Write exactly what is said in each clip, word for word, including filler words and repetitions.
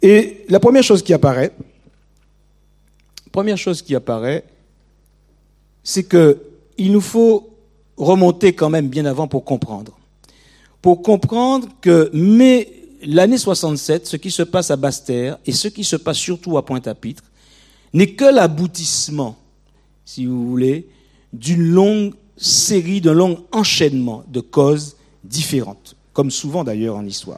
Et la première chose qui apparaît, première chose qui apparaît, c'est que il nous faut remonter quand même bien avant pour comprendre. Pour comprendre que mais l'année soixante-sept, ce qui se passe à Basse-Terre et ce qui se passe surtout à Pointe-à-Pitre, n'est que l'aboutissement, si vous voulez, d'une longue série, d'un long enchaînement de causes différentes, comme souvent d'ailleurs en histoire.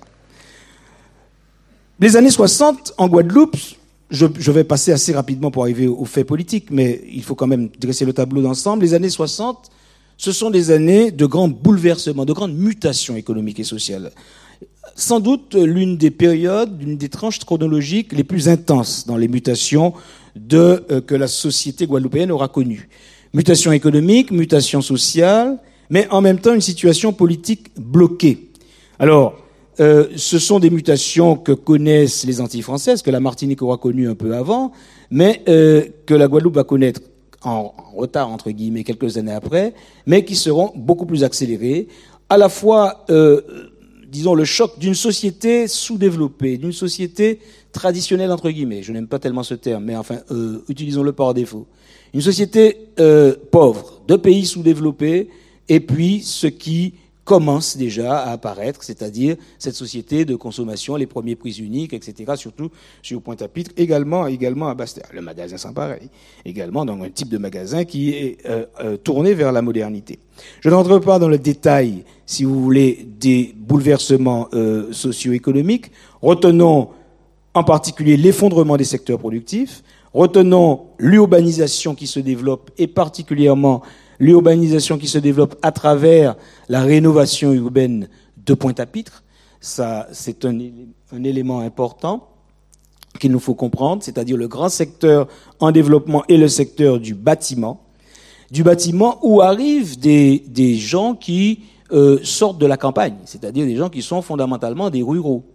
Les années soixante, en Guadeloupe, je, je vais passer assez rapidement pour arriver aux faits politiques, mais il faut quand même dresser le tableau d'ensemble. Les années soixante, ce sont des années de grands bouleversements, de grandes mutations économiques et sociales. Sans doute l'une des périodes, l'une des tranches chronologiques les plus intenses dans les mutations de, euh, que la société guadeloupéenne aura connues. Mutation économique, mutation sociale, mais en même temps une situation politique bloquée. Alors, euh, ce sont des mutations que connaissent les Antilles françaises, que la Martinique aura connues un peu avant, mais euh, que la Guadeloupe va connaître en retard, entre guillemets, quelques années après, mais qui seront beaucoup plus accélérées, à la fois, euh, disons, le choc d'une société sous-développée, d'une société traditionnelle, entre guillemets, je n'aime pas tellement ce terme, mais enfin, euh, utilisons-le par défaut. Une société euh, pauvre, de pays sous-développés, et puis ce qui commence déjà à apparaître, c'est-à-dire cette société de consommation, les premiers prix uniques, et cetera, surtout sur Pointe-à-Pitre, également, également à Basse-Terre. Le magasin sans pareil, également dans un type de magasin qui est euh, euh, tourné vers la modernité. Je n'entre pas dans le détail, si vous voulez, des bouleversements euh, socio-économiques. Retenons en particulier l'effondrement des secteurs productifs. Retenons l'urbanisation qui se développe, et particulièrement l'urbanisation qui se développe à travers la rénovation urbaine de Pointe-à-Pitre. Ça, c'est un, un élément important qu'il nous faut comprendre, c'est-à-dire le grand secteur en développement et le secteur du bâtiment. Du bâtiment où arrivent des, des gens qui euh, sortent de la campagne, c'est-à-dire des gens qui sont fondamentalement des ruraux.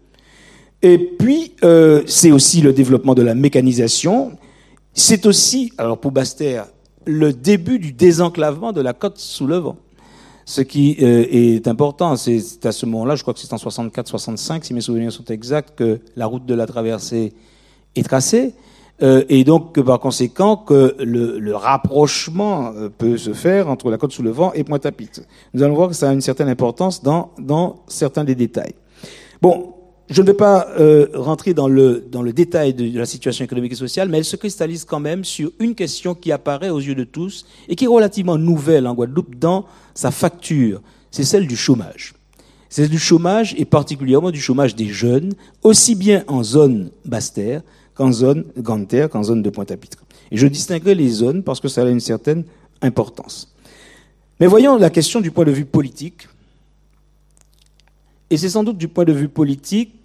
Et puis, euh, c'est aussi le développement de la mécanisation. C'est aussi, alors pour Basse-Terre, le début du désenclavement de la côte sous le vent. Ce qui euh, est important, c'est, c'est à ce moment-là, je crois que c'est en soixante-quatre soixante-cinq, si mes souvenirs sont exacts, que la route de la traversée est tracée. Euh, et donc, que par conséquent, que le, le rapprochement euh, peut se faire entre la côte sous le vent et Pointe-à-Pitre. Nous allons voir que ça a une certaine importance dans, dans certains des détails. Bon, je ne vais pas euh, rentrer dans le, dans le détail de, de la situation économique et sociale, mais elle se cristallise quand même sur une question qui apparaît aux yeux de tous et qui est relativement nouvelle en Guadeloupe dans sa facture. C'est celle du chômage. C'est celle du chômage et particulièrement du chômage des jeunes, aussi bien en zone Basse-Terre qu'en zone Grande-Terre, qu'en zone de Pointe-à-Pitre. Et je distinguerai les zones parce que ça a une certaine importance. Mais voyons la question du point de vue politique. Et c'est sans doute du point de vue politique